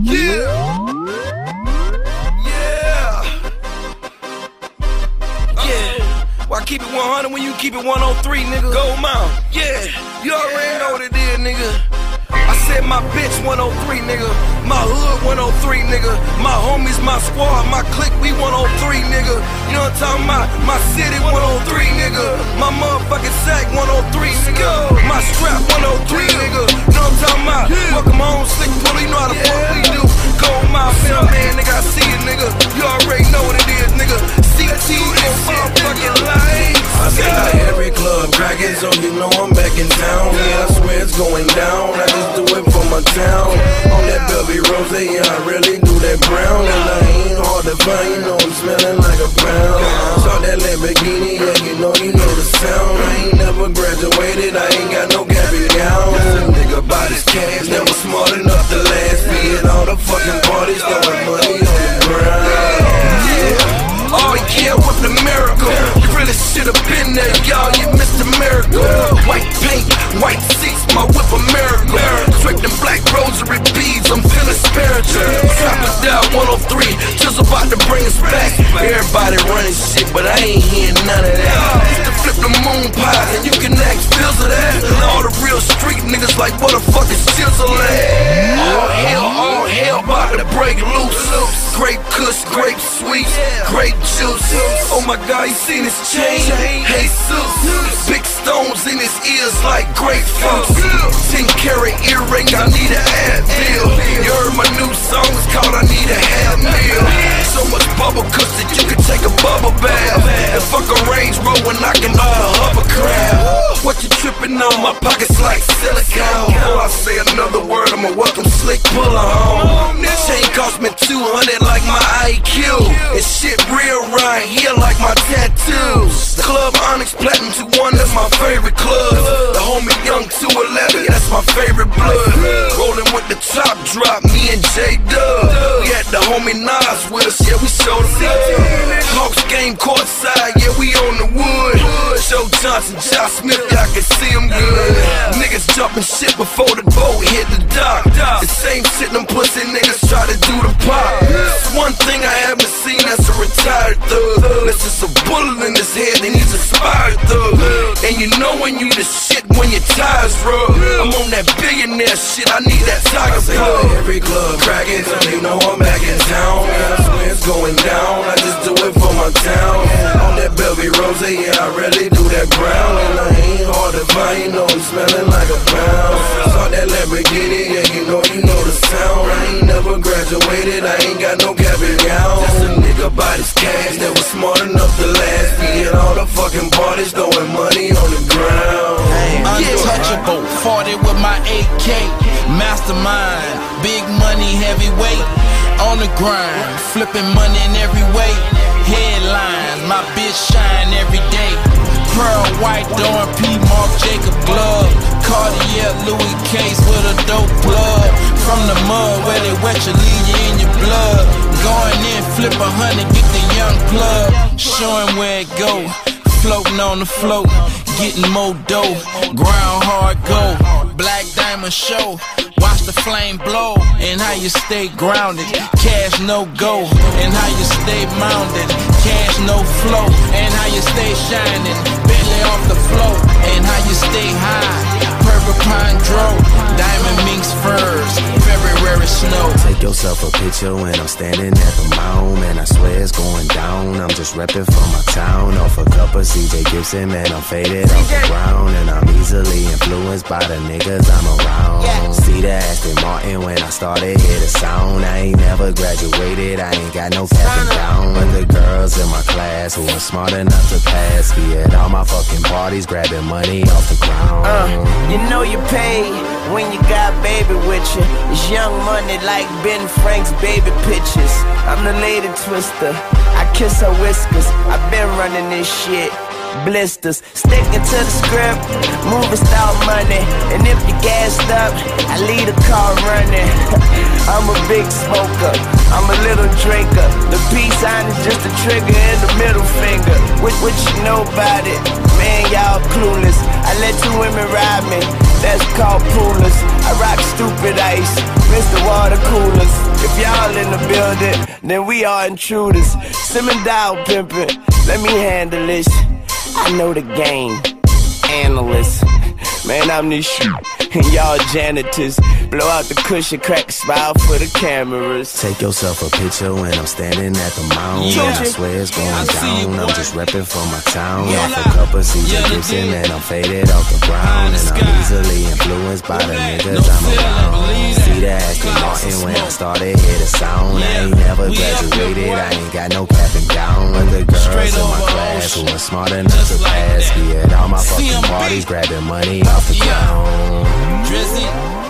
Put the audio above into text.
Why keep it 100 when you keep it 103, nigga? Gold Mount, you already know what it is, nigga. I said my bitch 103, nigga. My hood 103, nigga. My homies, my squad, my clique, we 103, nigga. You know what I'm talking about? My city 103, nigga. My motherfucking sack 103, nigga. My strap 103, nigga. You know what I'm talking about? Welcome home, slick puller, you know how the fuck we do. Gold Mount, man, nigga, I see it, nigga. You already know what it is, nigga. CT on motherfucking lights. I feel like every club cracking, so you know I'm back in town. Yeah, I swear it's going down. I just do it for my town. On that Belby Rose, yeah, I really do that brown. And I ain't hard to find, you know I'm smelling like a pound. Saw that Lamborghini, yeah, you know the sound. I ain't never graduated, I ain't got no Gabby gown. This nigga bought his cash, never smart enough to last. Be at all the fucking parties, throwing money on the ground. Oh yeah, what the miracle. You really should've been there, y'all, you missed the miracle. White paint, white seats, my whip a miracle. Draped in black rosary beads, I'm feeling spiritual. Trappers down 103, just about to bring us back. Everybody running shit, but I ain't hearing none of that. Used to flip the moon pies, and you can ask Phil's of that. All the real street niggas like, what the fuck is Chisel at? All hell, about to break loose. Grape kush, grape sweet, grape juice. Oh my God, you seen his chain? Hey Sus, big stones in his ears like grapefruit. 10-carat earring, I need an Advil. You heard my new song, it's called I Need a Half Meal. So much bubble kush that you can take a bubble bath. And fuck a Range Rover knocking on a hovercraft. What you tripping on? My pockets like silicone. Before I say another word, I'ma welcome slick puller home. Chain cost me 200 like my IQ. And shit real right here like my tattoos. Club Onyx Platinum 21, that's my favorite club. The homie Young 211, that's my favorite blood. Rolling with the top drop, me and J-Dub. We had the homie Nas with us, yeah, we showed him love. Hawks game courtside, yeah, we on the wood. Joe Johnson, Josh Smith, y'all can see him good. Niggas jumping shit before the boat hit the dock. The same shit them pussy niggas try to do the pop. It's one thing I haven't seen that's a retired thug. That's just a bullet in his head and he's inspired thug. And you know when you the shit when your tires rub. I'm on that billionaire shit, I need that tiger plug. Every club cracking, so you know I'm back in town. Yeah, I swear it's going down, I just do it for my town. On that Belby Rose, yeah, I really do that brown. And I ain't hard to find, you know I'm smelling like a pound. Saw that Lamborghini, yeah, you know the sound. I ain't never graduated, I ain't got no Gabby gown. Just a nigga bought his cash that was smart enough to last. Be at all the fucking parties, throwing money on the ground. Untouchable, 40 with my AK. Mastermind, big money, heavyweight. On the grind, flipping money in every way. Headlines, my bitch shine every day. Pearl white, Dawn P, Marc Jacob glove. Cartier, Louis case with a dope plug. From the mud where they wet you, leave you in your blood. Going in, flip 100, get the young plug. Show him where it go. Floating on the float, getting more dough. Ground hard go, Black Diamond show. Watch the flame blow, and how you stay grounded. Cash no go, and how you stay mounted. Cash no flow, and how you stay shining. Bentley off the floor, and how you stay high. Purple pine dro, diamond minks furs, February snow. Take yourself a picture when I'm standing at the mound. Man, I swear it's going down. I'm just repping for my town. Off a cup of CJ Gibson, man, I'm faded off the ground. And I'm easily influenced by the niggas I'm around. See the Aston Martin when I started, hear the sound. I ain't never graduated, I ain't got no capping down. But the girls in my class who are smart enough to pass be at all my fucking parties, grabbing money off the ground. You know you pay when you got baby with you. It's young money like Ben Frank's baby pictures. I'm the lady twister, I kiss her whiskers. I've been running this shit. Blisters, sticking to the script, moving style money. And if you gassed up, I leave the car running. I'm a big smoker, I'm a little drinker. The peace sign is just a trigger and the middle finger. What you know about it? Man, y'all clueless. I let 2 women ride me, that's called poolers. I rock stupid ice, Mr. Water Coolers. building, then we are intruders. Simmin' dial pimpin', let me handle this. I know the game, analyst. Man, I'm this shit, and y'all janitors. Blow out the cushion, crack a smile for the cameras. Take yourself a picture when I'm standing at the mound. Yeah. I swear it's going down. I'm just reppin' for my town. Yeah. Off a cup of CJ Gibson, man, I'm faded off the ground. And I'm easily influenced by the niggas I'm around. See the Aston Martin when I started, hear the sound. I ain't never graduated, I ain't got no cap and gown. But the girls in my class who are smart enough to pass. Be at all my fucking parties, grabbing money off the ground. Drizzy.